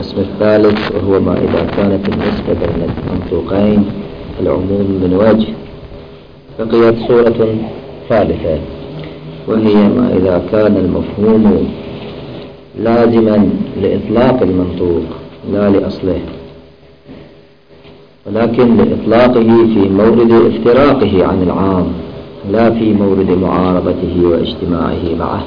القسم الثالث، وهو ما إذا كانت النسبة بين المنطوقين العموم من وجه، بقيت صورة ثالثة، وهي ما إذا كان المفهوم لازما لإطلاق المنطوق لا لأصله، ولكن لإطلاقه في مورد افتراقه عن العام، لا في مورد معارضته واجتماعه معه.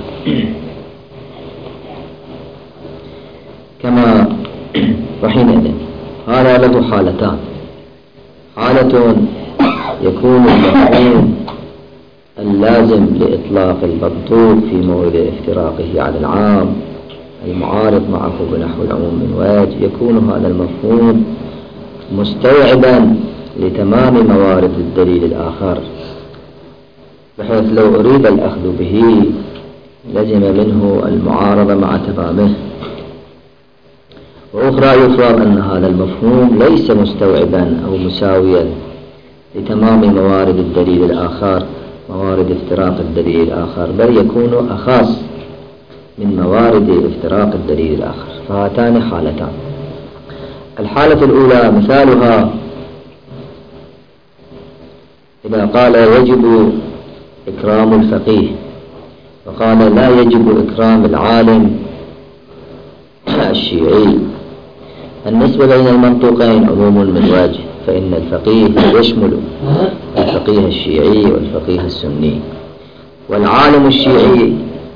كما وحينئذ هذا له حالتان: حالة يكون المفهوم اللازم لإطلاق المنطوق في مورد افتراقه عن العام المعارض معه بنحو العموم من وجه، يكون هذا المفهوم مستوعبا لتمام موارد الدليل الآخر، بحيث لو أريد الأخذ به لزم منه المعارضة مع تمامه. وأخرى يفرض أن هذا المفهوم ليس مستوعبا أو مساويا لتمام موارد الدليل الآخر، موارد افتراق الدليل الآخر، بل يكون أخص من موارد افتراق الدليل الآخر. فهاتان حالتان: الحالة الأولى مثالها إذا قال يجب إكرام الفقيه، وقال لا يجب إكرام العالم الشيعي. النسبة بين المنطوقين عموم من وجه، فإن الفقيه يشمل الفقيه الشيعي والفقيه السني، والعالم الشيعي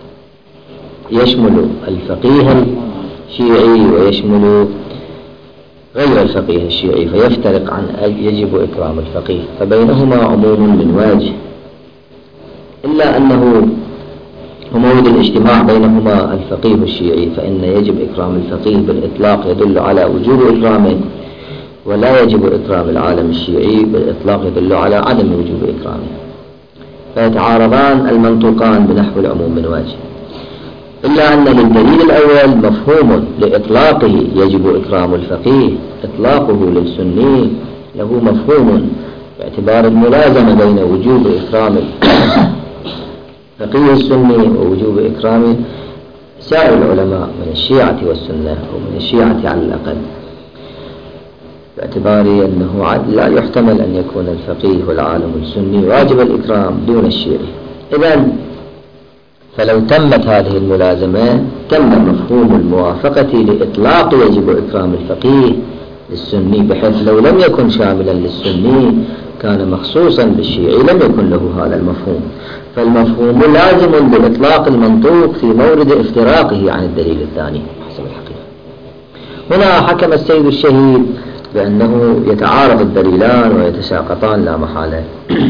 يشمل الفقيه الشيعي ويشمل غير الفقيه الشيعي، فيفترق عن يجب إكرام الفقيه، فبينهما عموم من وجه، إلا أنه مورد الاجتماع بينهما الفقيه الشيعي، فإن يجب إكرام الفقيه بالإطلاق يدل على وجوب إكرامه، ولا يجب إكرام العالم الشيعي بالإطلاق يدل على عدم وجوب إكرامه، فيتعارضان المنطوقان بنحو العموم من وجه. إلا أن للدليل الأول مفهوم لإطلاقه يجب إكرام الفقيه، إطلاقه للسني له مفهوم باعتبار الملازمة بين وجوب إكرام الفقيه السني ووجوب إكرام سائر العلماء من الشيعة والسنة، أو من الشيعة على الأقل، باعتبار أنه لا يحتمل أن يكون الفقيه والعالم السني واجب الإكرام دون الشيعي. إذن فلو تمت هذه الملازمة تم مفهوم الموافقة لإطلاق يجب إكرام الفقيه للسني، بحيث لو لم يكن شاملا للسني كان مخصوصا بالشيعي لم يكن له هذا المفهوم، فالمفهوم لازم لإطلاق المنطوق في مورد افتراقه عن الدليل الثاني حسب الحقيقة. هنا حكم السيد الشهيد بأنه يتعارض الدليلان ويتساقطان لا محالة،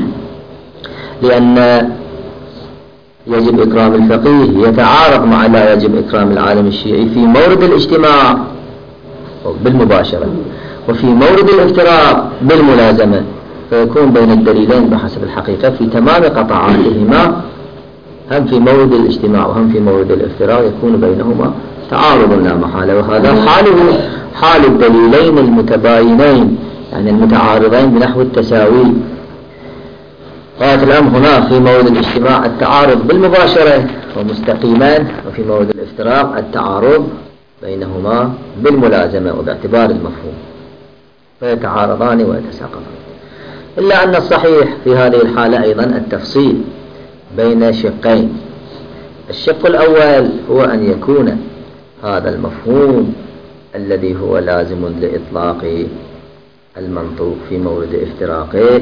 لأن يجب إكرام الفقيه يتعارض مع لا يجب إكرام العالم الشيعي في مورد الاجتماع بالمباشرة، وفي مورد الافتراق بالملازمة، فيكون بين الدليلين بحسب الحقيقة في تمام قطعاتهما، هم في مورد الاجتماع وهم في مورد الافتراق يكون بينهما تعارض لا محالة، وهذا حال الدليلين المتباينين، يعني المتعارضين بنحو التساوي. قالت الأمر هنا في مورد الاجتماع التعارض بالمباشرة ومستقيمان، وفي مورد الافتراق التعارض بينهما بالملازمة وباعتبار المفهوم، فيتعارضان ويتساقطان. إلا أن الصحيح في هذه الحالة أيضا التفصيل بين شقين: الشق الأول هو أن يكون هذا المفهوم الذي هو لازم لإطلاق المنطوق في مورد افتراقه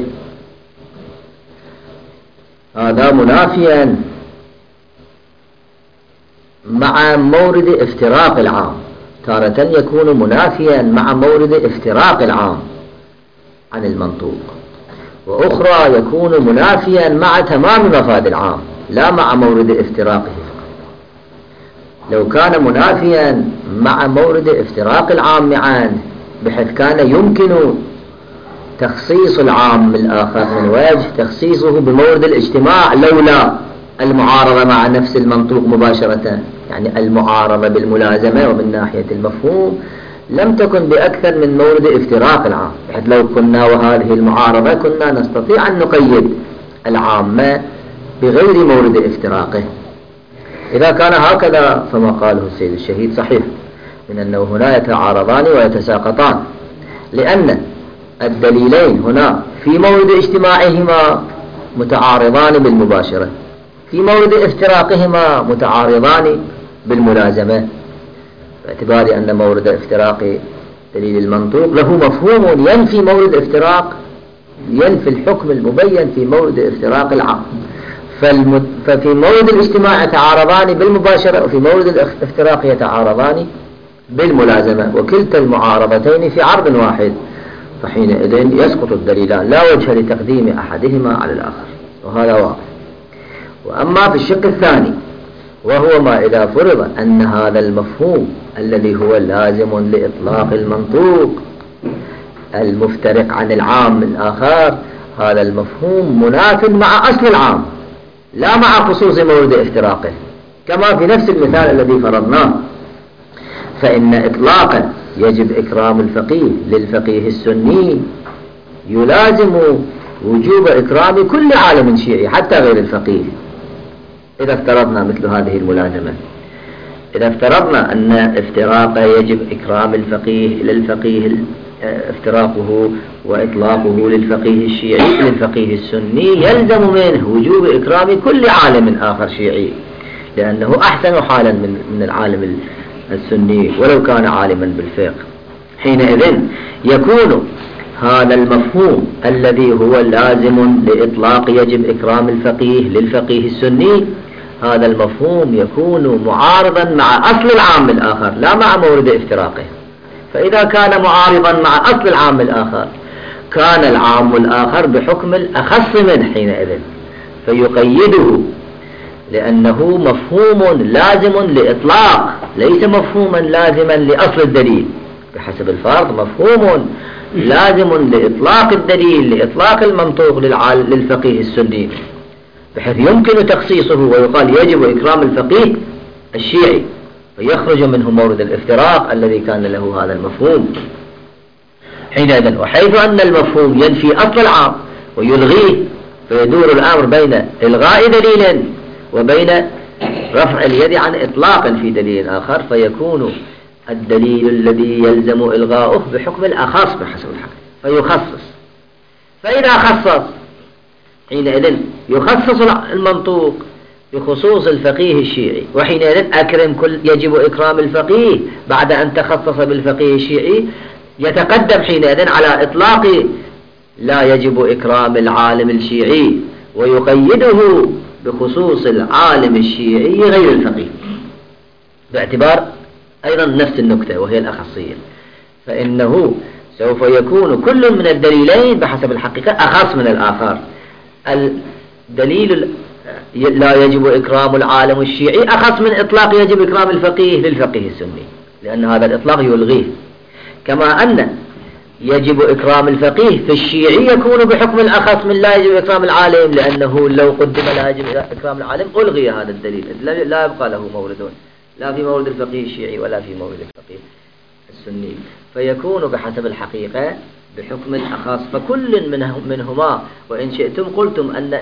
هذا منافيا مع مورد افتراق العام، تارة يكون منافيا مع مورد افتراق العام عن المنطوق، وأخرى يكون منافيا مع تمام مفاد العام لا مع مورد افتراقه فقط. لو كان منافيا مع مورد افتراق العام معا، بحيث كان يمكن تخصيص العام الآخر من وجه تخصيصه بمورد الاجتماع لولا المعارضة مع نفس المنطوق مباشرة، يعني المعارضة بالملازمة ومن ناحية المفهوم لم تكن بأكثر من مورد افتراق العام، بحيث لو كنا وهذه المعارضة كنا نستطيع أن نقيد العامة بغير مورد افتراقه. إذا كان هكذا فما قاله السيد الشهيد صحيح، من أنه هنا يتعارضان ويتساقطان، لأن الدليلين هنا في مورد اجتماعهما متعارضان بالمباشرة، في مورد افتراقهما متعارضان بالملازمة، باعتبار أن مورد افتراق دليل المنطوق له مفهوم ينفي مورد افتراق، ينفي الحكم المبين في مورد افتراق العام. ففي مورد الاجتماع يتعارضان بالمباشرة، وفي مورد الافتراق يتعارضان بالملازمة، وكلتا المعارضتين في عرض واحد، فحينئذ يسقط الدليلان، لا وجه لتقديم أحدهما على الآخر، وهذا واضح. وأما في الشق الثاني، وهو ما إذا فرض أن هذا المفهوم الذي هو لازم لإطلاق المنطوق المفترق عن العام الآخر، هذا المفهوم مناف مع أصل العام لا مع خصوص مورد افتراقه، كما في نفس المثال الذي فرضناه، فإن إطلاقا يجب إكرام الفقيه للفقيه السني يلازم وجوب إكرام كل عالم شيعي حتى غير الفقيه، إذا افترضنا مثل هذه الملازمة. إذا افترضنا أن افتراق يجب إكرام الفقيه للفقيه، افتراقه وإطلاقه للفقيه الشيعي للفقيه السني يلزم منه وجوب إكرام كل عالم آخر شيعي، لأنه أحسن حالا من العالم السني ولو كان عالما بالفقه. حينئذ يكون هذا المفهوم الذي هو لازم لإطلاق يجب إكرام الفقيه للفقيه السني، هذا المفهوم يكون معارضا مع أصل العام الآخر لا مع مورد افتراقه. فإذا كان معارضا مع أصل العام الآخر، كان العام الآخر بحكم الأخص منه حينئذ فيقيده، لأنه مفهوم لازم لإطلاق ليس مفهوما لازما لأصل الدليل. بحسب الفرض مفهوم لازم لإطلاق الدليل، لإطلاق المنطوق للفقيه السني، بحيث يمكن تخصيصه ويقال يجب إكرام الفقيه الشيعي، فيخرج منه مورد الافتراق الذي كان له هذا المفهوم. حينئذ وحيث أن المفهوم ينفي أصل العام ويلغيه، فيدور الأمر بين إلغاء دليل وبين رفع اليد عن إطلاق في دليل آخر، فيكون الدليل الذي يلزم إلغاؤه بحكم الأخص بحسب الحق فيخصص. فإذا خصص حينئذ يخصص المنطوق بخصوص الفقيه الشيعي، وحينئذ يجب إكرام الفقيه بعد أن تخصص بالفقيه الشيعي، يتقدم حينئذ على إطلاق لا يجب إكرام العالم الشيعي ويقيده بخصوص العالم الشيعي غير الفقيه، باعتبار أيضا نفس النكتة وهي الأخصية. فإنه سوف يكون كل من الدليلين بحسب الحقيقة أخص من الآخر. الدليل لا يجب إكرام العالم الشيعي أخص من إطلاق يجب إكرام الفقيه للفقيه السني، لأن هذا الإطلاق يلغيه. كما أن يجب إكرام الفقيه في الشيعي يكون بحكم الأخص من لا يجب إكرام العالم، لأنه لو قدم لا يجب إكرام العالم ألغي هذا الدليل، لا يبقى له مورد، لا في مورد الفقيه الشيعي ولا في مورد الفقيه السني، فيكون بحسب الحقيقة بحكم الأخص. فكل منهما، وإن شئتم قلتم أن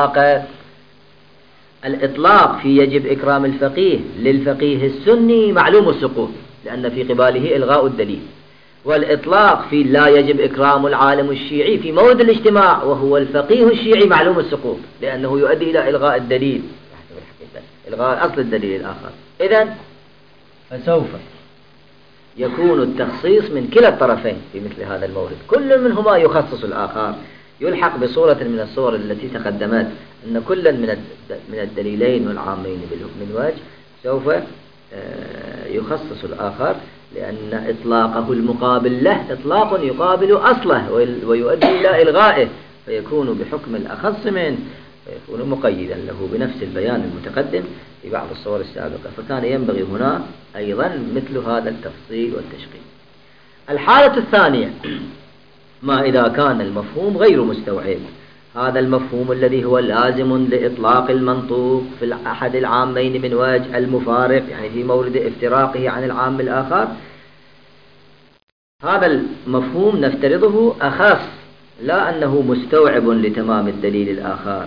الإطلاق في يجب إكرام الفقيه للفقيه السني معلوم السقوط، لأن في قباله إلغاء الدليل، والإطلاق في لا يجب إكرام العالم الشيعي في مورد الاجتماع وهو الفقيه الشيعي معلوم السقوط، لأنه يؤدي إلى إلغاء الدليل بحسب الحقيقة، إلغاء أصل الدليل الآخر. إذن فسوف يكون التخصيص من كلا الطرفين في مثل هذا المورد، كل منهما يخصص الآخر، يلحق بصورة من الصور التي تقدمت أن كلا من الدليلين والعامين من وجه سوف يخصص الآخر، لأن إطلاقه المقابل له إطلاق يقابل أصله ويؤدي إلى إلغائه، فيكون بحكم الأخص منه، فيكون مقيدا له بنفس البيان المتقدم في بعض الصور السابقة. فكان ينبغي هنا أيضا مثل هذا التفصيل والتشقيق. الحالة الثانية ما إذا كان المفهوم غير مستوعب، هذا المفهوم الذي هو لازم لإطلاق المنطوق في أحد العامين من وجه المفارق، يعني في مورد افتراقه عن العام الآخر، هذا المفهوم نفترضه أخص، لا أنه مستوعب لتمام الدليل الآخر.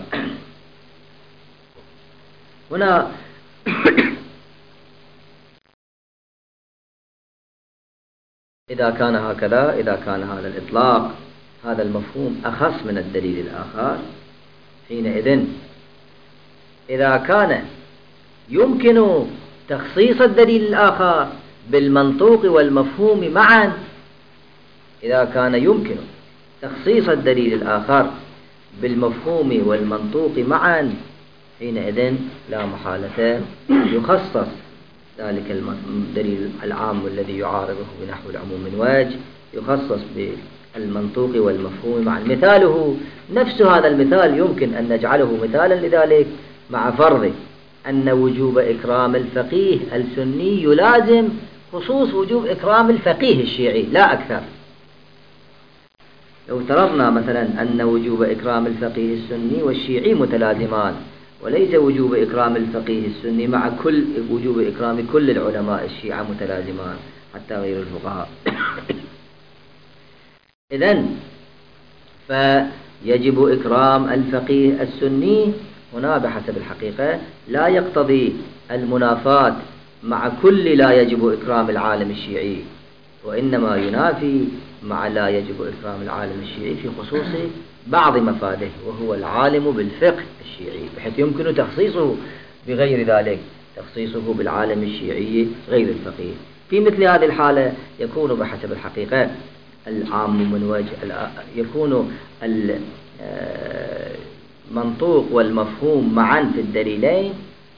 هنا إذا كان هكذا، إذا كان هذا الإطلاق، هذا المفهوم أخص من الدليل الآخر، حينئذ إذا كان يمكن تخصيص الدليل الآخر بالمنطوق والمفهوم معا، إذا كان يمكن تخصيص الدليل الآخر بالمفهوم والمنطوق معا، حينئذ لا محالة يخصص ذلك الدليل العام الذي يعارضه بنحو العموم من وجه، يخصص بالمنطوق والمفهوم معا. مثاله نفس هذا المثال يمكن أن نجعله مثالا لذلك، مع فرض أن وجوب إكرام الفقيه السني يلازم خصوص وجوب إكرام الفقيه الشيعي لا أكثر. لو افترضنا مثلا أن وجوب إكرام الفقيه السني والشيعي متلازمان، وليس وجوب إكرام الفقيه السني مع كل وجوب إكرام كل العلماء الشيعة متلازمان حتى غير الفقهاء، إذن فيجب إكرام الفقيه السني هنا بحسب الحقيقة لا يقتضي المنافاة مع كل لا يجب إكرام العالم الشيعي، وإنما ينافي مع لا يجب إكرام العالم الشيعي في خصوص بعض مفاده، وهو العالم بالفقه الشيعي، بحيث يمكن تخصيصه بغير ذلك، تخصيصه بالعالم الشيعي غير الفقيه. في مثل هذه الحالة يكون بحسب الحقيقة العام من وجه، يكون المنطوق والمفهوم معا في الدليلين،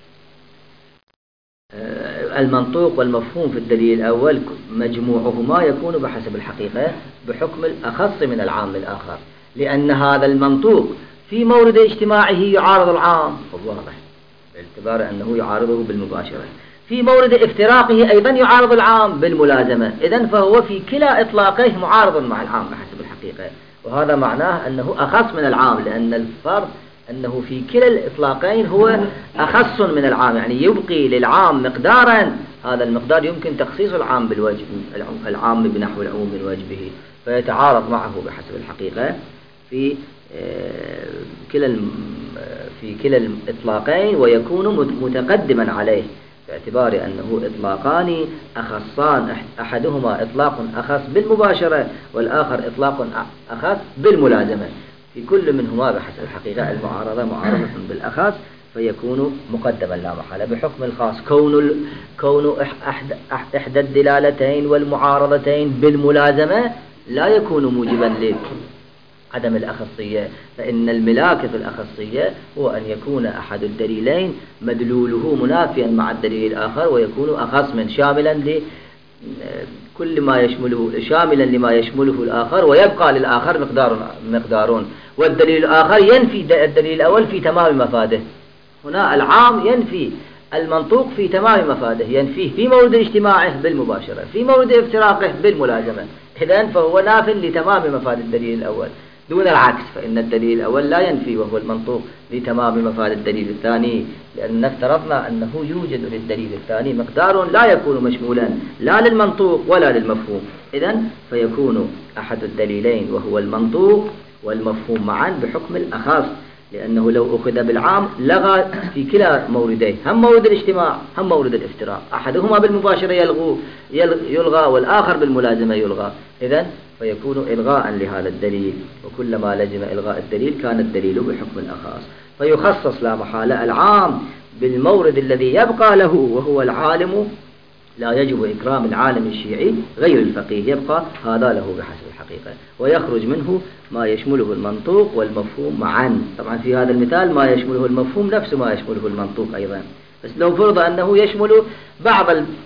المنطوق والمفهوم في الدليل الأول مجموعهما يكون بحسب الحقيقة بحكم الأخص من العام الآخر، لأن هذا المنطوق في مورد اجتماعه يعارض العام واضح باعتبار أنه يعارضه بالمباشرة، في مورد افتراقه أيضا يعارض العام بالملازمة، إذن فهو في كلا إطلاقه معارض مع العام بحسب الحقيقة، وهذا معناه أنه أخص من العام، لأن الفرق أنه في كلا الإطلاقين هو أخص من العام، يعني يبقي للعام مقدارا، هذا المقدار يمكن تخصيص العام بالوجه، العام بنحو العموم من وجهه، فيتعارض معه بحسب الحقيقة في كلا الإطلاقين، ويكون متقدما عليه باعتبار أنه إطلاقان أخصان، أحدهما إطلاق أخص بالمباشرة والآخر إطلاق أخص بالملازمة، في كل منهما بحسب الحقيقة المعارضة معارضة بالأخص، فيكون مقدما لا محالة بحكم الخاص. كون إحدى الدلالتين والمعارضتين بالملازمة لا يكون موجبا لعدم الأخصية، فإن الملاك في الأخصية هو أن يكون أحد الدليلين مدلوله منافيا مع الدليل الآخر، ويكون أخص من شاملا كل ما يشمله، شاملا لما يشمله الآخر، ويبقى للآخر مقدارون، والدليل الآخر ينفي الدليل الأول في تمام مفاده. هنا العام ينفي المنطوق في تمام مفاده، ينفيه في مورد اجتماعه بالمباشرة، في مورد افتراقه بالملازمة، إذن فهو ناف لتمام مفاد الدليل الأول دون العكس، فإن الدليل الأول لا ينفي وهو المنطوق لتمام مفاد الدليل الثاني، لأن افترضنا أنه يوجد للدليل الثاني مقدار لا يكون مشمولا لا للمنطوق ولا للمفهوم، إذن فيكون أحد الدليلين وهو المنطوق والمفهوم معا بحكم الأخص، لأنه لو أخذ بالعام لغى في كلا موردين، هم مورد الاجتماع هم مورد الافتراق، أحدهما بالمباشرة يلغى والآخر بالملازمة يلغى، إذن فيكون إلغاء لهذا الدليل، وكلما لزم إلغاء الدليل كان الدليل بحكم الأخص، فيخصص لا محالة العام بالمورد الذي يبقى له، وهو العالم لا يجب إكرام العالم الشيعي غير الفقيه، يبقى هذا له بحسب الحقيقة، ويخرج منه ما يشمله المنطوق والمفهوم معا. طبعا في هذا المثال ما يشمله المفهوم نفس ما يشمله المنطوق أيضا، بس لو فرض أنه يشمل بعض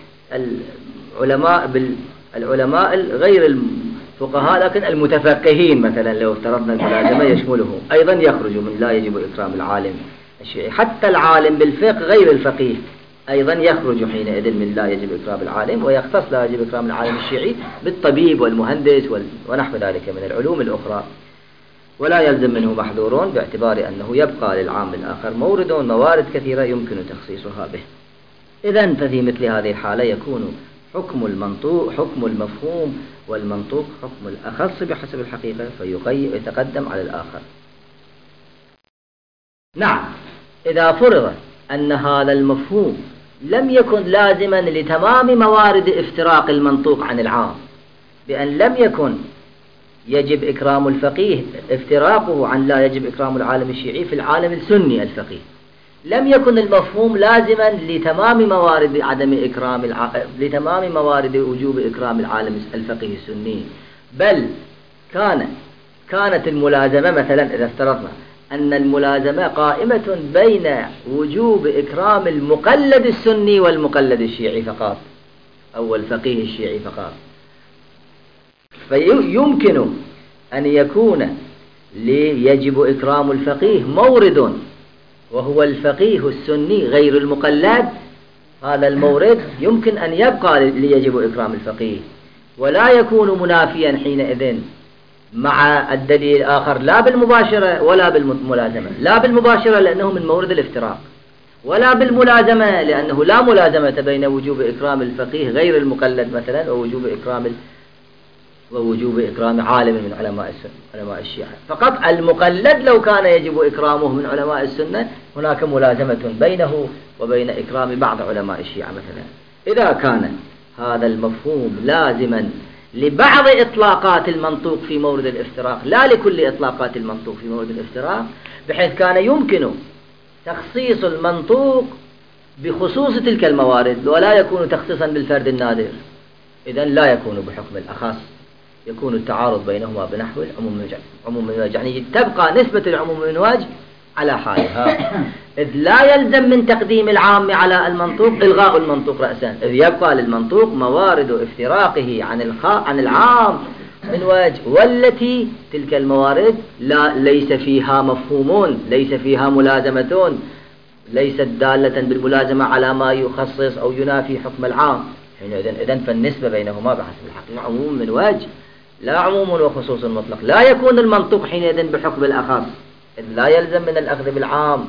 العلماء غير الفقهاء لكن المتفقهين، مثلا لو افترضنا الملازمة يشمله أيضا، يخرج من لا يجب إكرام العالم الشيعي. حتى العالم بالفقه غير الفقيه أيضا يخرج حينئذ من لا يجب إكرام العالم، ويختص لا يجب إكرام العالم الشيعي بالطبيب والمهندس ونحو ذلك من العلوم الأخرى، ولا يلزم منه محظور باعتبار أنه يبقى للعام الآخر موارد كثيرة يمكن تخصيصها به. إذن ففي مثل هذه الحالة يكون حكم المفهوم والمنطوق حكم الأخص بحسب الحقيقة، فيتقدم على الآخر. نعم، إذا فرض أن هذا المفهوم لم يكن لازما لتمام موارد افتراق المنطوق عن العام، بأن لم يكن يجب إكرام الفقيه افتراقه عن لا يجب إكرام العالم الشيعي في العالم السني الفقيه، لم يكن المفهوم لازما لتمام موارد لتمام موارد وجوب إكرام العالم الفقيه السني، بل كانت الملازمة مثلا إذا افترضنا أن الملازمة قائمة بين وجوب إكرام المقلد السني والمقلد الشيعي فقط أو الفقيه الشيعي فقط، فيمكن أن يكون يجب إكرام الفقيه مورد وهو الفقيه السني غير المقلد، هذا المورد يمكن أن يبقى ليجب إكرام الفقيه ولا يكون منافيا حينئذ مع الدليل الآخر، لا بالمباشرة ولا بالملازمة، لا بالمباشرة لأنه من مورد الافتراق، ولا بالملازمة لأنه لا ملازمة بين وجوب إكرام الفقيه غير المقلد مثلا ووجوب إكرام عالم من علماء الشيعة، فقط المقلد لو كان يجب إكرامه من علماء السنة هناك ملازمة بينه وبين إكرام بعض علماء الشيعة مثلا. إذا كان هذا المفهوم لازما لبعض إطلاقات المنطوق في مورد الافتراق لا لكل إطلاقات المنطوق في مورد الافتراق، بحيث كان يمكن تخصيص المنطوق بخصوص تلك الموارد ولا يكون تخصيصا بالفرد النادر، إذن لا يكون بحكم الأخص، يكون التعارض بينهما بنحو العموم من وجه، يعني تبقى نسبة العموم من وجه على حالها، إذ لا يلزم من تقديم العام على المنطوق إلغاء المنطوق رأسا، إذ يبقى للمنطوق موارد افتراقه عن العام من وجه، والتي تلك الموارد ليس فيها مفهومون، ليس فيها ملازمتون، ليست دالة بالملازمة على ما يخصص أو ينافي حكم العام، إذن فالنسبة بينهما بحسب الحقيقة عموم من وجه لا عموم وخصوص مطلق، لا يكون المنطوق حينئذ بحكم الأخص، إذ لا يلزم من الأخذ بالعام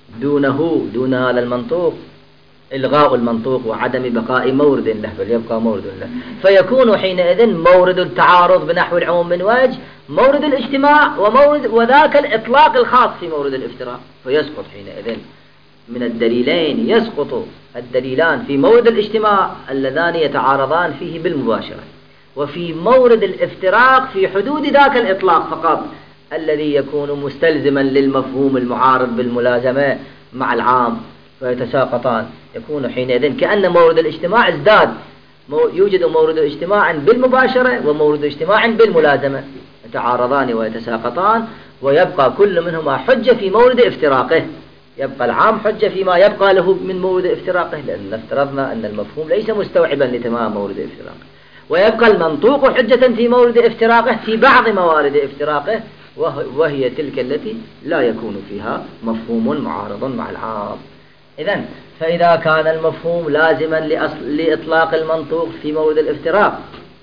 دون هذا المنطوق إلغاء المنطوق وعدم بقاء مورد له، بل يبقى مورد له، فيكون حينئذ مورد التعارض بنحو العموم من وجه مورد الاجتماع وذاك الإطلاق الخاص في مورد الافتراق، فيسقط حينئذ من الدليلين يسقط الدليلان في مورد الاجتماع اللذان يتعارضان فيه بالمباشرة، وفي مورد الافتراق في حدود ذاك الإطلاق فقط الذي يكون مستلزما للمفهوم المعارض بالملازمة مع العام، فيتساقطان، يكون حينئذ كأن مورد الاجتماع ازداد، يوجد مورد اجتماع بالمباشرة ومورد اجتماع بالملازمة، يتعارضان ويتساقطان، ويبقى كل منهما حجة في مورد افتراقه، يبقى العام حجة فيما يبقى له من مورد افتراقه، لأن افترضنا أن المفهوم ليس مستوعبا لتمام مورد افتراقه، ويبقى المنطوق حجة في مورد افتراقه في بعض موارد افتراقه، وهي تلك التي لا يكون فيها مفهوم معارض مع العام. إذن فإذا كان المفهوم لازما لإطلاق المنطوق في مورد الافتراق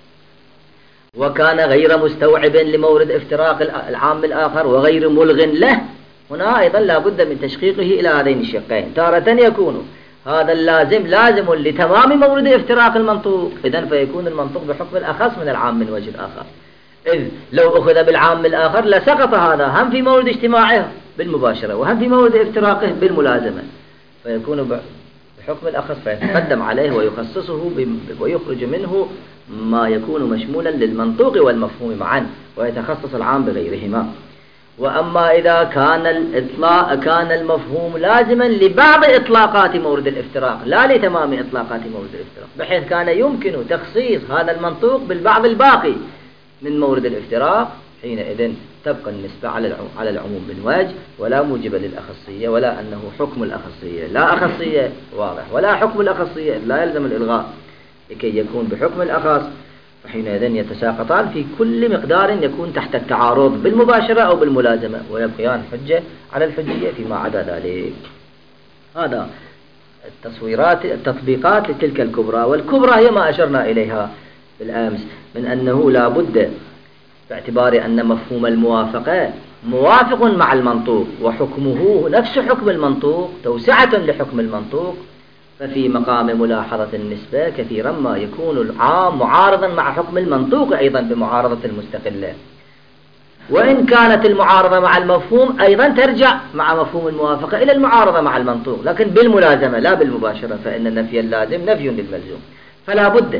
وكان غير مستوعب لمورد افتراق العام الآخر وغير ملغ له، هنا أيضا لا بد من تشقيقه إلى هذين الشقين، تارة يكون هذا اللازم لازم لتمام مورد افتراق المنطوق، إذن فيكون المنطوق بحكم الأخص من العام من وجه آخر، إذ لو أخذ بالعام الآخر لسقط هذا هم في مورد اجتماعه بالمباشرة وهم في مورد افتراقه بالملازمة، فيكون بحكم الأخص فيتقدم عليه ويخصصه ويخرج منه ما يكون مشمولا للمنطوق والمفهوم معا، ويتخصص العام بغيرهما. وأما إذا كان المفهوم لازما لبعض إطلاقات مورد الافتراق لا لتمام إطلاقات مورد الافتراق، بحيث كان يمكن تخصيص هذا المنطوق بالبعض الباقي من مورد الافتراق، حينئذ تبقى النسبة على العموم من وجه، ولا موجب للأخصية، ولا أنه حكم الأخصية، لا أخصية واضح ولا حكم الأخصية، لا يلزم الإلغاء لكي يكون بحكم الأخص، فحينئذ يتساقطان في كل مقدار يكون تحت التعارض بالمباشرة أو بالملازمة، ويبقيان حجة على الحجية فيما عدا ذلك. هذا التطبيقات لتلك الكبرى، والكبرى هي ما أشرنا إليها بالأمس من أنه لا بد باعتبار أن مفهوم الموافقة موافق مع المنطوق وحكمه نفس حكم المنطوق توسعة لحكم المنطوق، ففي مقام ملاحظة النسبة كثيرا ما يكون العام معارضا مع حكم المنطوق أيضا بمعارضة المستقلة، وإن كانت المعارضة مع المفهوم أيضا ترجع مع مفهوم الموافقة إلى المعارضة مع المنطوق، لكن بالملازمة لا بالمباشرة، فإن النفي اللازم نفي للملزوم، فلا بد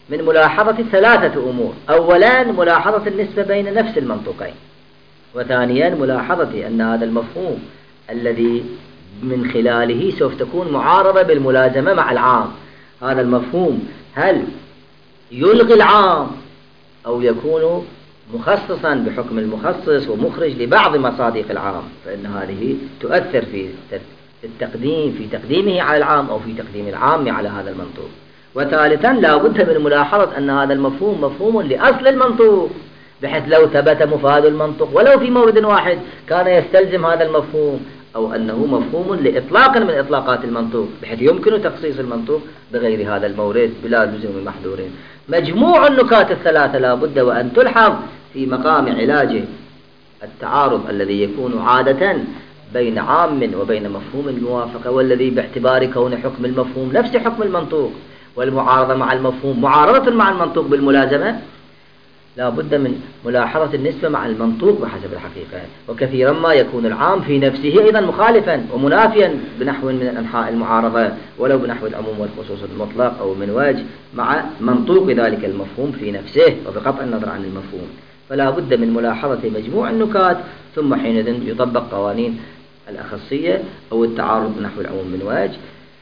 من ملاحظة ثلاثة أمور. أولا ملاحظة النسبة بين نفس المنطوقين، وثانيا ملاحظة أن هذا المفهوم الذي من خلاله سوف تكون معارضة بالملازمة مع العام، هذا المفهوم هل يلغي العام أو يكون مخصصا بحكم المخصص ومخرج لبعض مصادق العام، فإن هذه تؤثر في التقديم، في تقديمه على العام أو في تقديم العام على هذا المنطوق. وثالثا لا بد من ملاحظة أن هذا المفهوم مفهوم لأصل المنطوق، بحيث لو ثبت مفاد المنطوق ولو في مورد واحد كان يستلزم هذا المفهوم، أو أنه مفهوم لإطلاق من إطلاقات المنطوق، بحيث يمكن تخصيص المنطوق بغير هذا المورد بلا لزوم محذورين. مجموع النكات الثلاثة لا بد وأن تلحظ في مقام علاج التعارض الذي يكون عادة بين عام وبين مفهوم الموافقة، والذي باعتبار كون حكم المفهوم نفس حكم المنطوق، والمعارضة مع المفهوم معارضة مع المنطوق بالملازمة، لا بد من ملاحظة النسبة مع المنطوق بحسب الحقيقة. وكثيرا ما يكون العام في نفسه أيضا مخالفا ومنافيا بنحو من أنحاء المعارضة، ولو بنحو العموم والخصوص المطلق أو من وجه مع منطوق ذلك المفهوم في نفسه وبقطع النظر عن المفهوم. فلا بد من ملاحظة مجموع النكات، ثم حينئذ يطبق قوانين الأخصية أو التعارض بنحو العموم من وجه.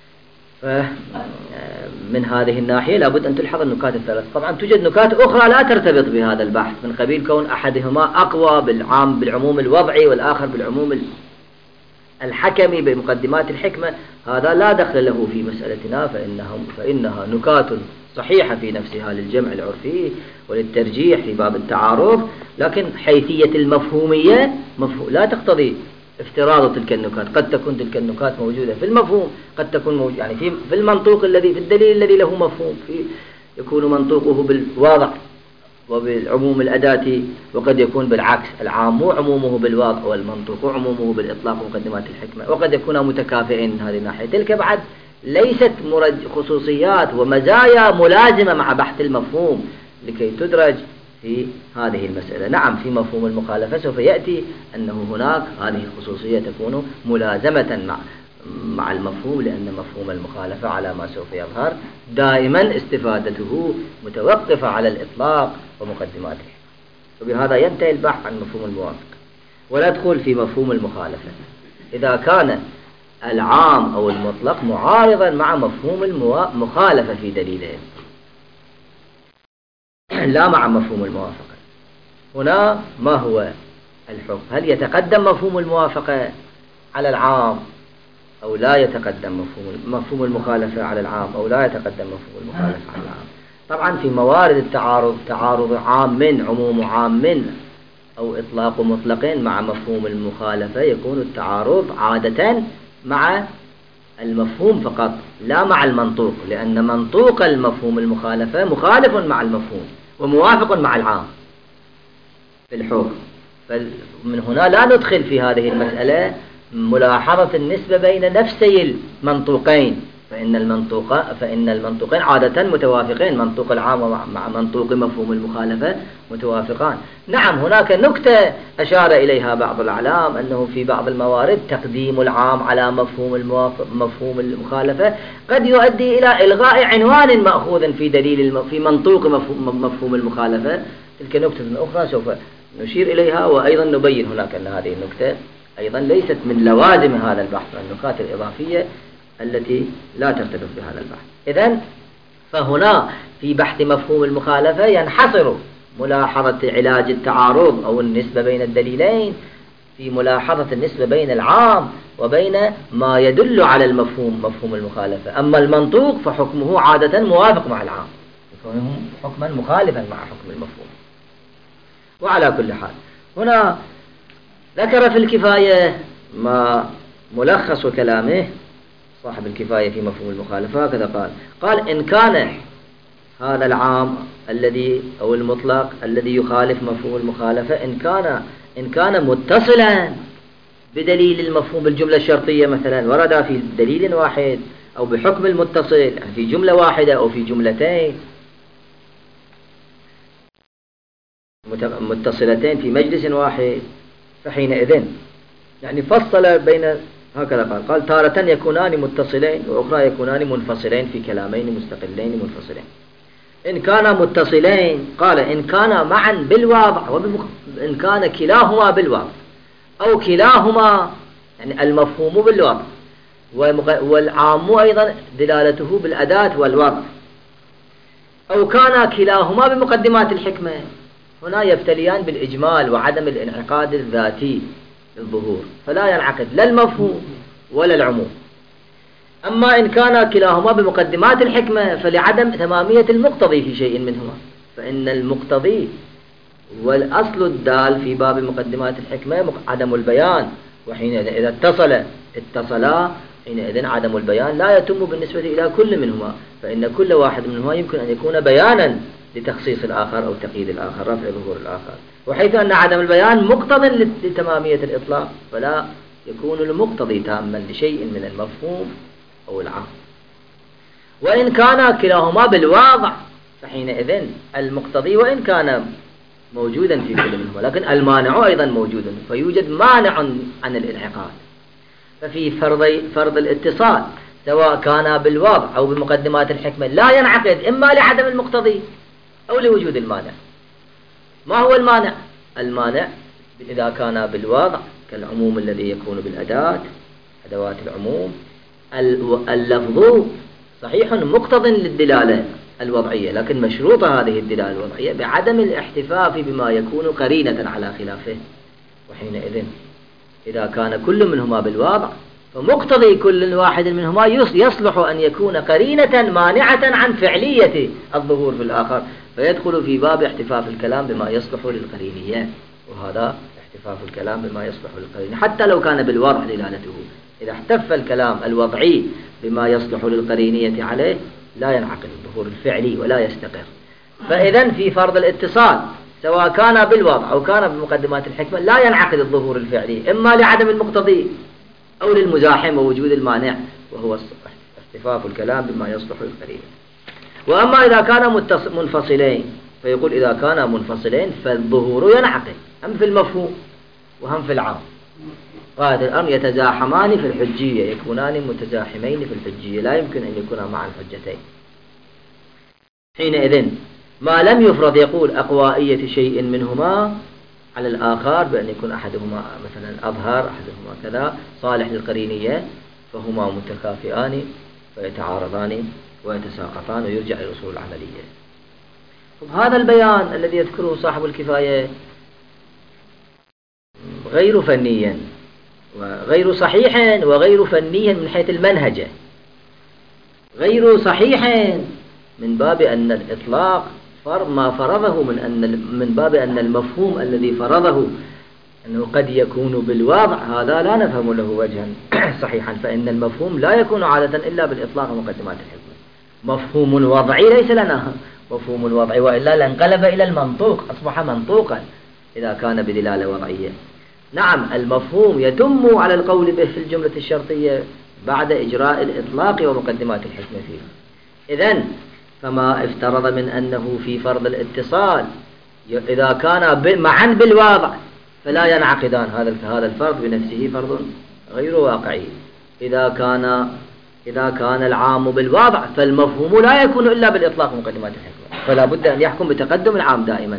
فمن هذه الناحية لابد أن تلحظ النكات الثلاث. طبعا توجد نكات أخرى لا ترتبط بهذا البحث، من قبيل كون أحدهما أقوى بالعموم الوضعي والآخر بالعموم الحكمي بمقدمات الحكمة، هذا لا دخل له في مسألتنا، فإنها نكات صحيحة في نفسها للجمع العرفي وللترجيح في باب التعارض، لكن حيثية المفهومية لا تقتضي افتراض تلك النكات. قد تكون تلك النكات موجودة في المفهوم، قد تكون موجودة يعني في المنطوق الذي في الدليل الذي له مفهوم، يكون منطوقه بالواضع وبالعموم الأداتي، وقد يكون بالعكس، العام عمومه بالواضع والمنطوق عمومه بالإطلاق ومقدمات الحكمة، وقد يكون متكافئين من هذه الناحية. تلك بعد ليست خصوصيات ومزايا ملازمة مع بحث المفهوم لكي تدرج في هذه المسألة. نعم في مفهوم المخالفة سوف يأتي أنه هناك هذه الخصوصية تكون ملازمة مع المفهوم، لأن مفهوم المخالفة على ما سوف يظهر دائما استفادته متوقفة على الإطلاق ومقدماته. وبهذا ينتهي البحث عن مفهوم الموافق، وندخل في مفهوم المخالفة إذا كان العام أو المطلق معارضا مع مفهوم المخالفة في دليلين لا مع مفهوم الموافقة. هنا ما هو الحكم؟ هل يتقدم مفهوم الموافقة على العام أو لا يتقدم مفهوم المخالفة على العام، أو لا يتقدم مفهوم المخالفة على العام؟ طبعا في موارد التعارض، تعارض عام عموم عام أو إطلاق مطلق مع مفهوم المخالفة، يكون التعارض عادة مع المفهوم فقط لا مع المنطوق، لأن منطوق المفهوم المخالفة مخالف مع المفهوم وموافق مع العام في الحكم. فمن هنا لا ندخل في هذه المسألة ملاحظة النسبة بين نفسي المنطوقين، فإن المنطوقين عادة متوافقين، منطوق العام مع منطوق مفهوم المخالفة متوافقان. نعم هناك نكتة أشار إليها بعض الأعلام، أنه في بعض الموارد تقديم العام على مفهوم المخالفة قد يؤدي إلى إلغاء عنوان مأخوذ في دليل في منطوق مفهوم المخالفة. تلك نكتة أخرى سوف نشير إليها، وأيضا نبين هناك أن هذه النكتة أيضا ليست من لوازم هذا البحث، من النكات الإضافية التي لا ترتبط بهذا البحث. إذن فهنا في بحث مفهوم المخالفة ينحصر ملاحظة علاج التعارض أو النسبة بين الدليلين في ملاحظة النسبة بين العام وبين ما يدل على المفهوم مفهوم المخالفة. أما المنطوق فحكمه عادة موافق مع العام، يكون حكما مخالفا مع حكم المفهوم. وعلى كل حال هنا ذكر في الكفاية ما ملخص كلامه صاحب الكفاية في مفهوم المخالفة، هكذا قال إن كان هذا العام الذي أو المطلق الذي يخالف مفهوم المخالفة إن كان متصلا بدليل المفهوم بالجملة الشرطية مثلا، ورد في دليل واحد أو بحكم المتصل يعني في جملة واحدة أو في جملتين متصلتين في مجلس واحد، فحينئذ يعني فصل بين هكذا قال تارة يكونان متصلين وأخرى يكونان منفصلين في كلامين مستقلين منفصلين. إن كانا متصلين قال إن كانا معا بالواضع إن كان كلاهما بالواضع أو كلاهما يعني المفهوم بالواضع والعام أيضا دلالته بالأداة والوضع أو كان كلاهما بمقدمات الحكمة، هنا يبتليان بالإجمال وعدم الانعقاد الذاتي للظهور، فلا ينعقد لا المفهوم ولا العموم. أما إن كان كلاهما بمقدمات الحكمة فلعدم تمامية المقتضي في شيء منهما، فإن المقتضي والأصل الدال في باب مقدمات الحكمة عدم البيان، وحينئذ إذا اتصلا حينئذ عدم البيان لا يتم بالنسبة إلى كل منهما، فإن كل واحد منهما يمكن أن يكون بيانا لتخصيص الآخر أو تقييد الآخر، رفع ظهور الآخر، وحيث أن عدم البيان مقتض لتمامية الإطلاق فلا يكون المقتضي تاما لشيء من المفهوم أو العام. وإن كان كلاهما بالواضع فحينئذ المقتضي وإن كان موجودا في كل منهما لكن المانع أيضا موجود، فيوجد مانع عن الانعقاد. ففي فرض الاتصال سواء كان بالواضع أو بمقدمات الحكمة لا ينعقد إما لعدم المقتضي أو لوجود المانع. ما هو المانع؟ المانع إذا كان بالواضع كالعموم الذي يكون بالأداة أدوات العموم، اللفظ صحيح مقتض للدلالة الوضعية لكن مشروطة هذه الدلالة الوضعية بعدم الاحتفاف بما يكون قرينة على خلافه، وحينئذ إذا كان كل منهما بالواضع فمقتضي كل واحد منهما يصلح أن يكون قرينة مانعة عن فعلية الظهور في الآخر، فيدخل في باب احتفاف الكلام بما يصلح للقرينية، وهذا احتفاف الكلام بما يصلح للقرينية حتى لو كان بالوضع دلالته. إذا احتف الكلام الوضعي بما يصلح للقرينية عليه لا ينعقد الظهور الفعلي ولا يستقر. فإذا في فرض الاتصال سواء كان بالوضع أو كان بمقدمات الحكمة لا ينعقد الظهور الفعلي إما لعدم المقتضي أو للمزاحم ووجود المانع وهو احتفاف الكلام بما يصلح للقرينة. وأما إذا كان منفصلين فيقول إذا كان منفصلين فالظهور ينعقد هم في المفهوم وهم في العام. قال الأمر يتزاحمان في الحجية، يكونان متزاحمين في الحجية لا يمكن أن يكونا معا الحجتين. حينئذ ما لم يفرض يقول أقوائية شيء منهما على الآخر بأن يكون أحدهما مثلا أظهر أحدهما كذا صالح للقرينية فهما متكافئان فيتعارضان ويتساقطان ويرجع إلى الأصول العملية. هذا البيان الذي يذكره صاحب الكفاية غير فنيا وغير صحيح وغير فنيا من حيث المنهجة، غير صحيح من باب أن الإطلاق ما فرضه من باب أن المفهوم الذي فرضه أنه قد يكون بالواضع هذا لا نفهم له وجها صحيحا، فإن المفهوم لا يكون عادة إلا بالإطلاق ومقدمات الحكمة. مفهوم وضعي ليس لنا مفهوم وضعي وإلا لانقلب إلى المنطوق، أصبح منطوقا إذا كان بدلالة وضعية. نعم المفهوم يتم على القول به في الجملة الشرطية بعد إجراء الإطلاق ومقدمات الحكمة فيه. إذن فما افترض من أنه في فرض الاتصال إذا كان معا بالواضع فلا ينعقدان، هذا الفرض بنفسه فرض غير واقعي. إذا كان العام بالواضع فالمفهوم لا يكون إلا بالإطلاق ومقدمات الحكمة، فلا بد أن يحكم بتقدم العام دائما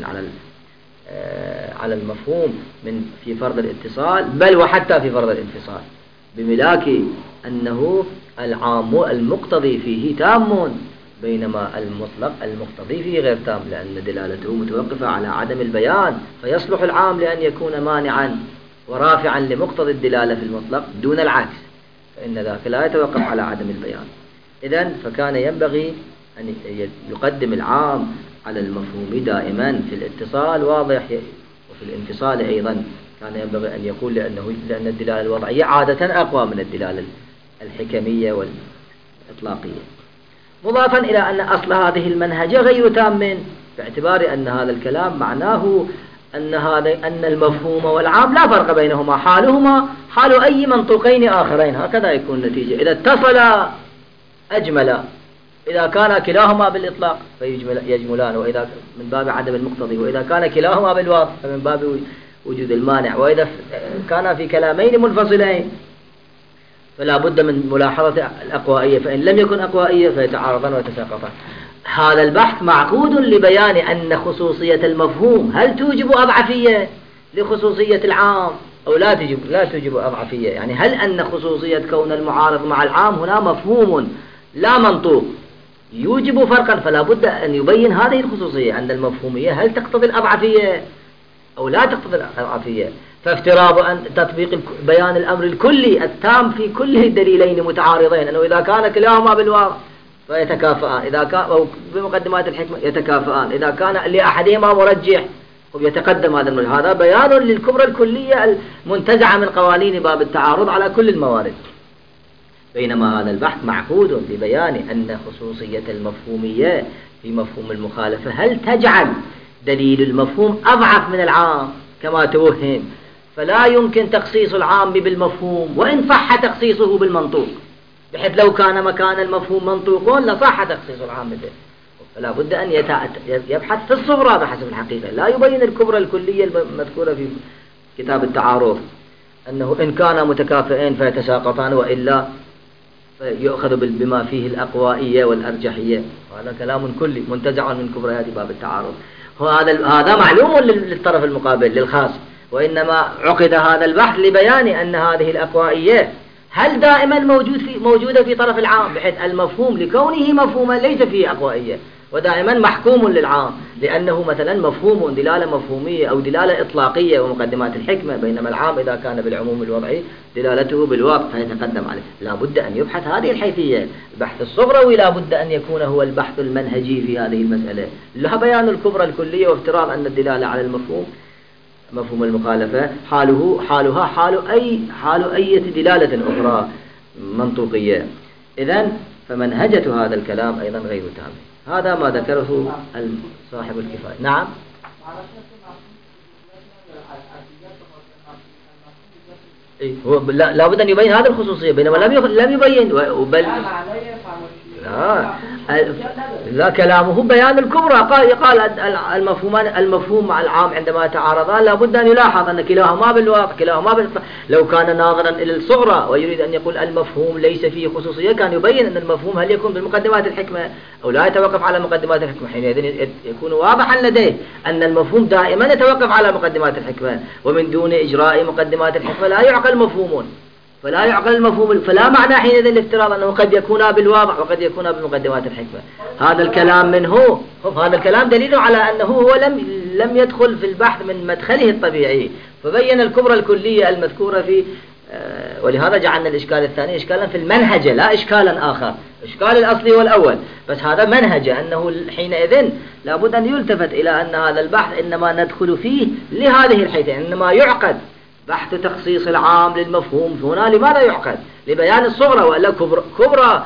على المفهوم في فرض الاتصال، بل وحتى في فرض الانفصال، بملاك أنه العام المقتضي فيه تام بينما المطلق المقتضي فيه غير تام، لأن دلالته متوقفة على عدم البيان، فيصلح العام لأن يكون مانعا ورافعا لمقتضي الدلالة في المطلق دون العكس، فإن ذاك لا يتوقف على عدم البيان. إذن فكان ينبغي أن يقدم العام على المفهوم دائما في الاتصال واضح، وفي الانفصال أيضا كان ينبغي أن يقول لأن الدلالة الوضعية عادة أقوى من الدلالة الحكمية والإطلاقية، مضافا إلى أن أصل هذه المنهجة غير تام، باعتبار أن هذا الكلام معناه أن المفهوم والعام لا فرق بينهما، حالهما حال أي منطوقين آخرين، هكذا يكون النتيجة. إذا اتصلا أجملا، إذا كان كلاهما بالإطلاق فيجملان وإذا من باب عدم المقتضي، وإذا كان كلاهما بالواضع فمن باب وجود المانع، وإذا كان في كلامين منفصلين فلا بد من ملاحظة الأقوائية، فإن لم يكن أقوائية فيتعارضان ويتساقطان. هذا البحث معقود لبيان أن خصوصية المفهوم هل توجب أضعفية لخصوصية العام أو لا توجب أضعفية. يعني هل أن خصوصية كون المعارض مع العام هنا مفهوم لا منطوق يوجب فرقا، فلا بد أن يبين هذه الخصوصية أن المفهومية هل تقتضي الأضعفية أو لا تقتضي الأضعفية. فافتراض أن تطبيق بيان الأمر الكلي التام في كل الدليلين متعارضين، أنه إذا كان كلاهما بالواقع فيتكافئان، إذا كان أو بمقدمات الحكمة يتكافئان، إذا كان لأحدهما مرجح ويتقدم هذا المرجح. هذا بيان للكبرى الكلية المنتزعة من قوانين باب التعارض على كل الموارد. بينما هذا البحث معقود لبيان أن خصوصية المفهومية في مفهوم المخالفة هل تجعل دليل المفهوم أضعف من العام كما توهم، فلا يمكن تخصيص العام بالمفهوم وإن صح تخصيصه بالمنطوق، بحيث لو كان مكان المفهوم منطوق لصح تخصيص العام به. فلا بد أن يبحث في الصغرى بحسب الحقيقة، لا يبين الكبرى الكلية المذكورة في كتاب التعارض أنه إن كان متكافئين فيتساقطان وإلا يؤخذ بما فيه الأقوائية والأرجحية. هذا كلام كلي منتزع من كبريات باب التعارض. هذا معلوم للطرف المقابل للخاص، وإنما عقد هذا البحث لبيان أن هذه الأقوائية هل دائما موجودة في طرف العام، بحيث المفهوم لكونه مفهوما ليس فيه أقوائية ودائما محكوم للعام، لأنه مثلا مفهوم دلالة مفهومية أو دلالة إطلاقية ومقدمات الحكمة، بينما العام إذا كان بالعموم الوضعي دلالته بالواقع فيتقدم عليه. لا بد أن يبحث هذه الحيثية. البحث الصغروي لا بد أن يكون هو البحث المنهجي في هذه المسألة، لا بيان الكبرى الكلية وافتراض أن الدلالة على المفهوم مفهوم المخالفة حالها حال أي دلالة أخرى منطوقية. إذن فمنهجة هذا الكلام أيضا غير تام. هذا ما ذكره صاحب الكفاية. نعم. هو لا بد أن يبين هذه الخصوصية، بينما لم يبين بل لا كلامه بيان الكبرى. قال المفهوم مع العام عندما يتعارضان لا بد أن يلاحظ أن كلاهما بالواقع لو كان ناظرا إلى الصغرى ويريد أن يقول المفهوم ليس فيه خصوصية كان يبين أن المفهوم هل يكون بمقدمات الحكمة أو لا يتوقف على مقدمات الحكمة، حينئذ يكون واضحا لديه أن المفهوم دائما يتوقف على مقدمات الحكمة، ومن دون إجراء مقدمات الحكمة لا يعقل مفهوم، فلا معنى حينئذ الافتراض أنه قد يكون بالواضع وقد يكون بمقدمات الحكمة. هذا الكلام منه، هذا الكلام دليل على أنه هو لم يدخل في البحث من مدخله الطبيعي، فبين الكبرى الكلية المذكورة في ولهذا جعلنا الإشكال الثاني إشكالا في المنهجة لا إشكالا آخر، إشكال الأصلي والأول، بس هذا منهجة أنه حينئذ لابد أن يلتفت إلى أن هذا البحث إنما ندخل فيه لهذه الحيثية، إنما يعقد بحث تخصيص العام للمفهوم هنا. لماذا يعقد؟ لبيان الصغرى، وإلا كبرى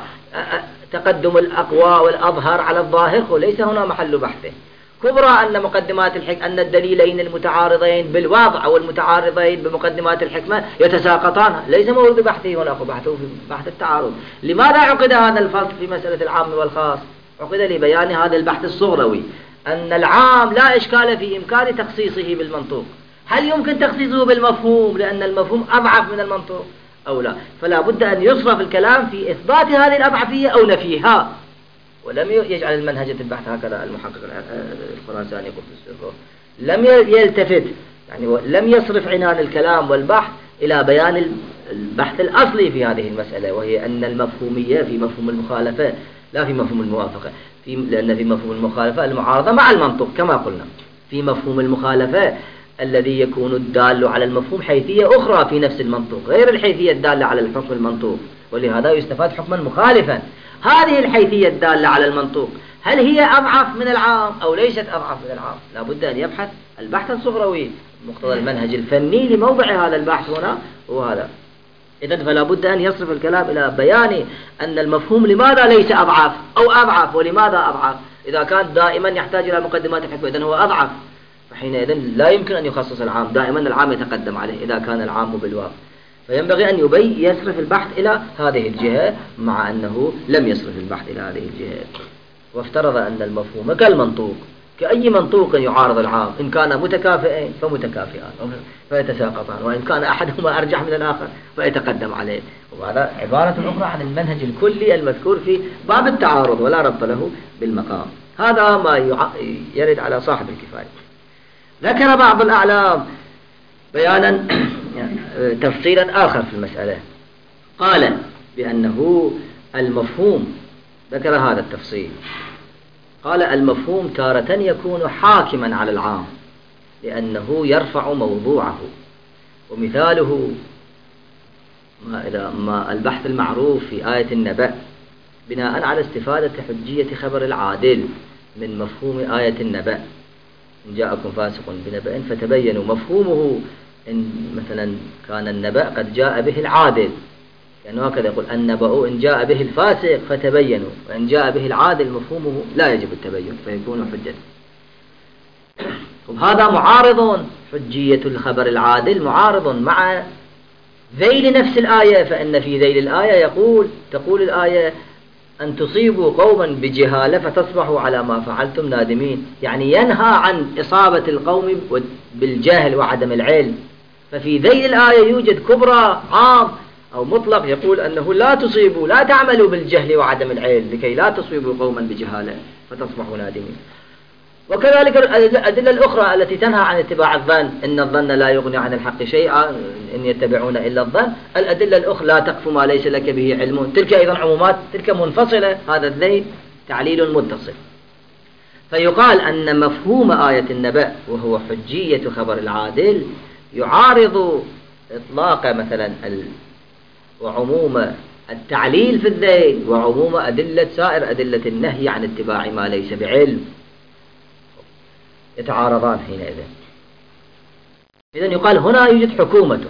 تقدم الأقوى والأظهر على الظاهر وليس هنا محل بحثه. كبرى أن مقدمات الحكمة أن الدليلين المتعارضين بالواضع أو المتعارضين بمقدمات الحكمة يتساقطان، ليس مورد بحثه هنا، بحثه في بحث التعارض. لماذا عقد هذا الفصل في مسألة العام والخاص؟ عقد لبيان هذا البحث الصغروي أن العام لا إشكال في إمكان تخصيصه بالمنطوق. هل يمكن تخصيصه بالمفهوم لأن المفهوم أضعف من المنطوق أو لا؟ فلا بد أن يصرف الكلام في إثبات هذه الأضعفية أو نفيها، ولم يجعل المنهجة البحث هكذا. المحقق الخراساني يقول في السر لم يلتفت، يعني لم يصرف عنان الكلام والبحث إلى بيان البحث الأصلي في هذه المسألة، وهي أن المفهومية في مفهوم المخالفة لا في مفهوم الموافقة، لأن في مفهوم المخالفة المعارضة مع المنطوق كما قلنا. في مفهوم المخالفة الذي يكون الدال على المفهوم حيثية أخرى في نفس المنطوق غير الحيثية الدالة على الحكم المنطوق، ولهذا يستفاد حكما مخالفا. هذه الحيثية الدالة على المنطوق هل هي أضعف من العام أو ليست أضعف من العام؟ لا بد أن يبحث البحث الصغروي مقتضى المنهج الفني لموضع هذا البحث هنا وهذا. إذن فلا بد أن يصرف الكلام إلى بيان أن المفهوم لماذا ليس أضعف أو أضعف، ولماذا أضعف. إذا كان دائما يحتاج إلى مقدمات الحكمة إذن هو أضعف، فحينئذ لا يمكن أن يخصص العام، دائما العام يتقدم عليه إذا كان العام بالواقع. فينبغي أن يصرف البحث إلى هذه الجهة، مع أنه لم يصرف البحث إلى هذه الجهة، وافترض أن المفهوم كالمنطوق كأي منطوق يعارض العام، إن كان متكافئين فمتكافئان فيتساقطان، وإن كان أحدهما أرجح من الآخر فيتقدم عليه. وهذا عبارة أخرى عن المنهج الكلي المذكور في باب التعارض ولا ربط له بالمقام. هذا ما يرد على صاحب الكفاية. ذكر بعض الأعلام بيانا تفصيلا آخر في المسألة، قال بأنه المفهوم، ذكر هذا التفصيل، قال المفهوم تارة يكون حاكما على العام لأنه يرفع موضوعه، ومثاله ما البحث المعروف في آية النبأ بناء على استفادة حجية خبر العادل من مفهوم آية النبأ، إن جاءكم فاسق بنبأ فتبينوا. مفهومه إن مثلا كان النبأ قد جاء به العادل، يعني هكذا يقول النبأ إن جاء به الفاسق فتبينوا، وإن جاء به العادل مفهومه لا يجب التبين فيكون حجة. وهذا معارض، حجية الخبر العادل معارض مع ذيل نفس الآية، فإن في ذيل الآية تقول الآية أن تصيبوا قوما بجهالة فتصبحوا على ما فعلتم نادمين، يعني ينهى عن إصابة القوم بالجهل وعدم العلم. ففي ذيل الآية يوجد كبرى عام أو مطلق يقول أنه لا تصيبوا، لا تعملوا بالجهل وعدم العلم لكي لا تصيبوا قوما بجهالة فتصبحوا نادمين. وكذلك الأدلة الأخرى التي تنهى عن اتباع الظن، إن الظن لا يغني عن الحق شيئا إن يتبعون إلا الظن. الأدلة الأخرى لا تقف ما ليس لك به علم، تلك أيضا عمومات، تلك منفصلة، هذا الذيل تعليل متصل. فيقال أن مفهوم آية النبأ وهو حجية خبر العادل يعارض إطلاق مثلا وعموم التعليل في الذيل وعموم سائر أدلة النهي عن اتباع ما ليس بعلم، يتعارضان حينئذ. إذن يقال هنا يوجد حكومة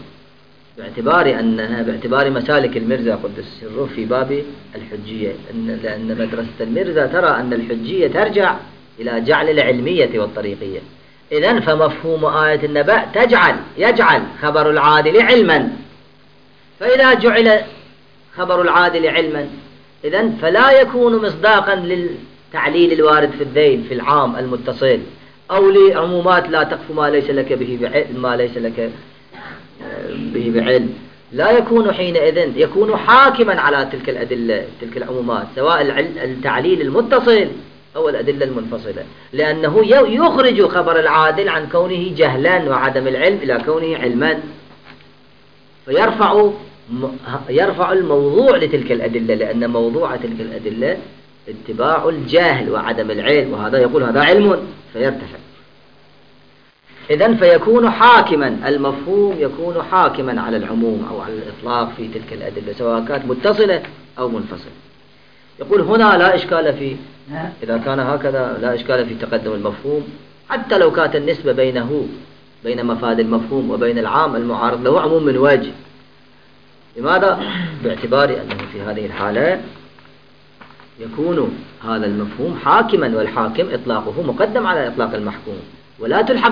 باعتبار مسالك المرزا قدس سره في باب الحجية، لأن مدرسة المرزا ترى أن الحجية ترجع إلى جعل العلمية والطريقية. إذن فمفهوم آية النبأ يجعل خبر العادل علما، فإذا جعل خبر العادل علما إذن فلا يكون مصداقا للتعليل الوارد في الذيل في العام المتصل، أو لعمومات لا تقف ما ليس لك به بعلم، لا يكون حينئذ يكون حاكما على تلك الأدلة تلك العمومات سواء التعليل المتصل أو الأدلة المنفصلة، لأنه يخرج خبر العادل عن كونه جهلا وعدم العلم إلى كونه علما، فيرفع الموضوع لتلك الأدلة، لأن موضوع تلك الأدلة اتباع الجاهل وعدم العلم، وهذا يقول هذا علم فيرتفع. إذن فيكون حاكما، المفهوم يكون حاكما على العموم أو على الإطلاق في تلك الأدلة سواء كانت متصلة أو منفصلة. يقول هنا لا إشكال إذا كان هكذا لا إشكال في تقدم المفهوم، حتى لو كانت النسبة بين مفاد المفهوم وبين العام المعارض له عموم من وجه. لماذا؟ باعتبار أنه في هذه الحالة يكون هذا المفهوم حاكما، والحاكم إطلاقه مقدم على إطلاق المحكوم، ولا تلحظ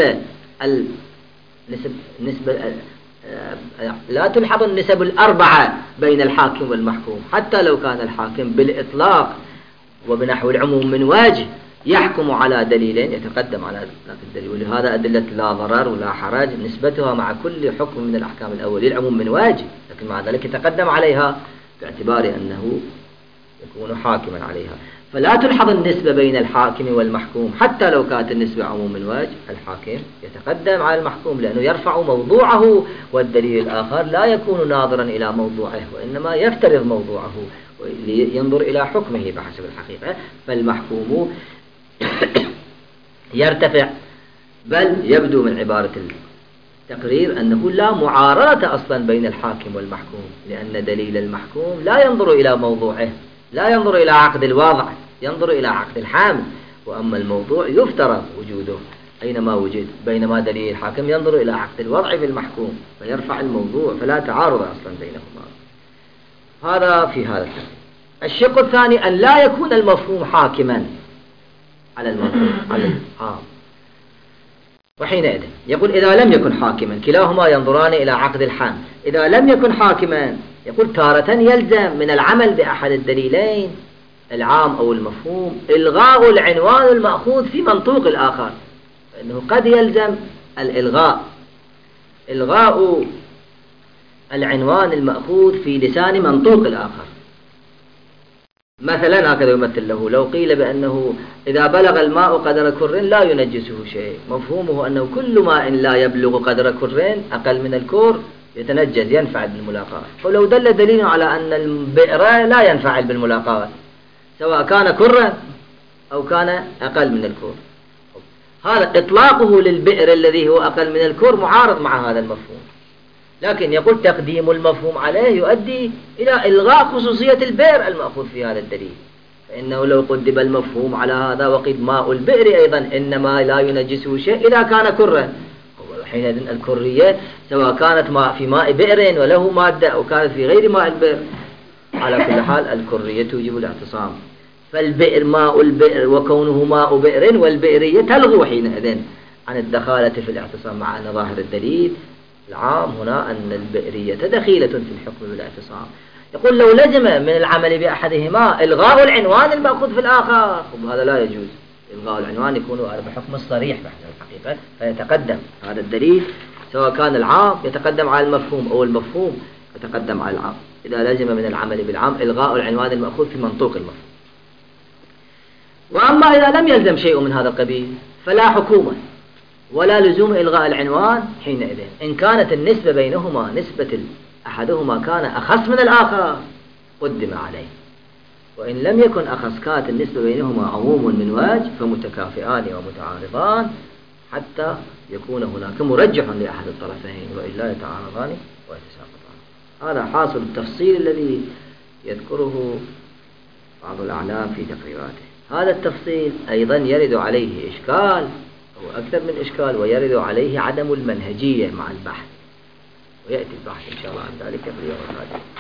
لا تلحظ النسب الأربعة بين الحاكم والمحكوم، حتى لو كان الحاكم بالإطلاق وبنحو العموم من وجه يحكم على دليلين يتقدم على إطلاق الدليل. ولهذا أدلة لا ضرر ولا حرج نسبتها مع كل حكم من الأحكام الأولية العموم من وجه، لكن مع ذلك يتقدم عليها باعتبار أنه يكون حاكما عليها. فلا تلحظ النسبة بين الحاكم والمحكوم، حتى لو كانت النسبة عموم من وجه الحاكم يتقدم على المحكوم لأنه يرفع موضوعه، والدليل الآخر لا يكون ناظرا إلى موضوعه وإنما يفترض موضوعه ينظر إلى حكمه بحسب الحقيقة، فالمحكوم يرتفع. بل يبدو من عبارة التقرير أنه لا معارضة أصلا بين الحاكم والمحكوم، لأن دليل المحكوم لا ينظر إلى موضوعه، لا ينظر إلى عقد الوضع، ينظر إلى عقد الحامل، وأما الموضوع يفترض وجوده أينما وجد، بينما دليل الحاكم ينظر إلى عقد الوضع في المحكوم فيرفع الموضوع، فلا تعارض أصلا بينهما. هذا في هذا التقرير. الشق الثاني أن لا يكون المفهوم حاكما على المفهوم على العام، وحينئذ يقول إذا لم يكن حاكما كلاهما ينظران إلى عقد الحامل. إذا لم يكن حاكما يقول تارة يلزم من العمل بأحد الدليلين العام أو المفهوم إلغاء العنوان المأخوذ في منطوق الآخر، فإنه قد يلزم الإلغاء، إلغاء العنوان المأخوذ في لسان منطوق الآخر. مثلا هكذا يمثل له لو قيل بأنه إذا بلغ الماء قدر كر لا ينجسه شيء، مفهومه أنه كل ماء لا يبلغ قدر كر أقل من الكر يتنجس ينفعل بالملاقاة. ولو دل دليل على أن البئر لا ينفعل بالملاقاة سواء كان كرا أو كان أقل من الكر، هذا إطلاقه للبئر الذي هو أقل من الكر معارض مع هذا المفهوم، لكن يقول تقديم المفهوم عليه يؤدي إلى إلغاء خصوصية البئر المأخوذ في هذا الدليل، فإنه لو قدم المفهوم على هذا وقد ماء البئر أيضا إنما لا ينجسه شيء إذا كان كرا، حينئذ الكرية سواء كانت في ماء بئر وله مادة أو كانت في غير ماء البئر، على كل حال الكرية توجب الاعتصام. فالبئر ماء البئر وكونه ماء بئر والبئرية تلغو حينئذ عن الدخالة في الاعتصام، مع أن ظاهر الدليل العام هنا أن البئرية دخيلة في الحكم بالاعتصام. يقول لو لزم من العمل بأحدهما إلغاء العنوان المأخوذ في الآخر، وهذا لا يجوز، إلغاء العنوان يكون بحكم الصريح بحث الحقيقة، فيتقدم هذا الدليل سواء كان العام يتقدم على المفهوم أو المفهوم يتقدم على العام، إذا لزم من العمل بالعام إلغاء العنوان المأخوذ في منطوق المفهوم. وأما إذا لم يلزم شيء من هذا القبيل فلا حكومة ولا لزوم إلغاء العنوان حينئذ، إن كانت النسبة بينهما نسبة أحدهما كان أخص من الآخر قدم عليه، وإن لم يكن أخص كانت النسبة بينهما عموم من وجه فمتكافئان ومتعارضان حتى يكون هناك مرجح لأحد الطرفين وإلا يتعارضان ويتساقطان. هذا حاصل التفصيل الذي يذكره بعض الأعلام في تقريراته. هذا التفصيل أيضا يرد عليه إشكال أو أكثر من إشكال، ويرد عليه عدم المنهجية مع البحث، ويأتي البحث إن شاء الله عن ذلك في اليوم القادم.